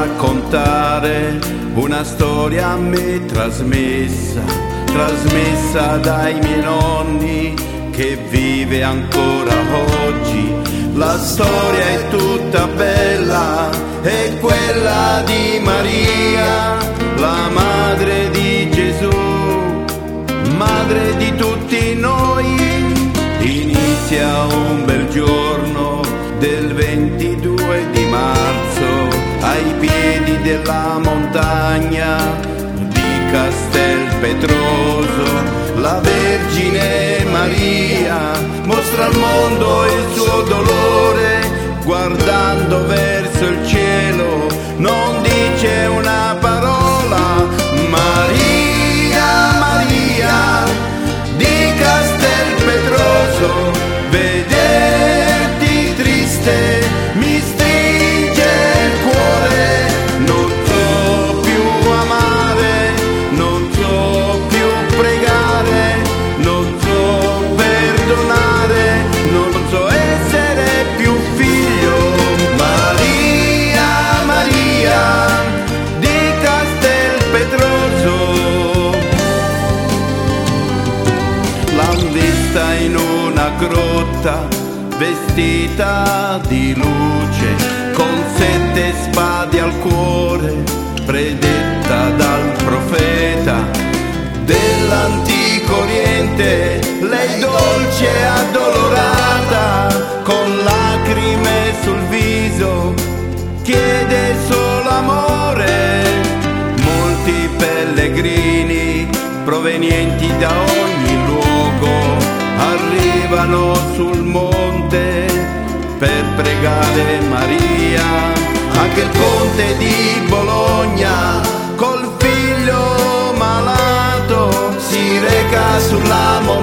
raccontare una storia a me trasmessa dai miei nonni, che vive ancora oggi. La storia è tutta bella, è quella di Maria, la madre di Gesù, madre di tutti noi. Inizia un bel giorno del 22 di marzo, ai piedi della montagna di Castelpetroso. La Vergine Maria mostra al mondo il suo dolore, guardando verso il cielo non dice una parola. Maria, Maria di Castelpetroso, vederti triste mi stringe il cuore. Non so più amare, non so più pregare, non so perdonare, non so essere più figlio. Maria, Maria di Castelpetroso, l'han vista in una grotta vestita di luce, con 7 spade al cuore, predetta dal profeta dell'antico Oriente. Lei dolce e addolorata, con lacrime sul viso, chiede solo amore. Molti pellegrini provenienti da ogni luogo arrivano sul monte per pregare Maria. Anche il conte di Bologna col figlio malato si reca sulla montagna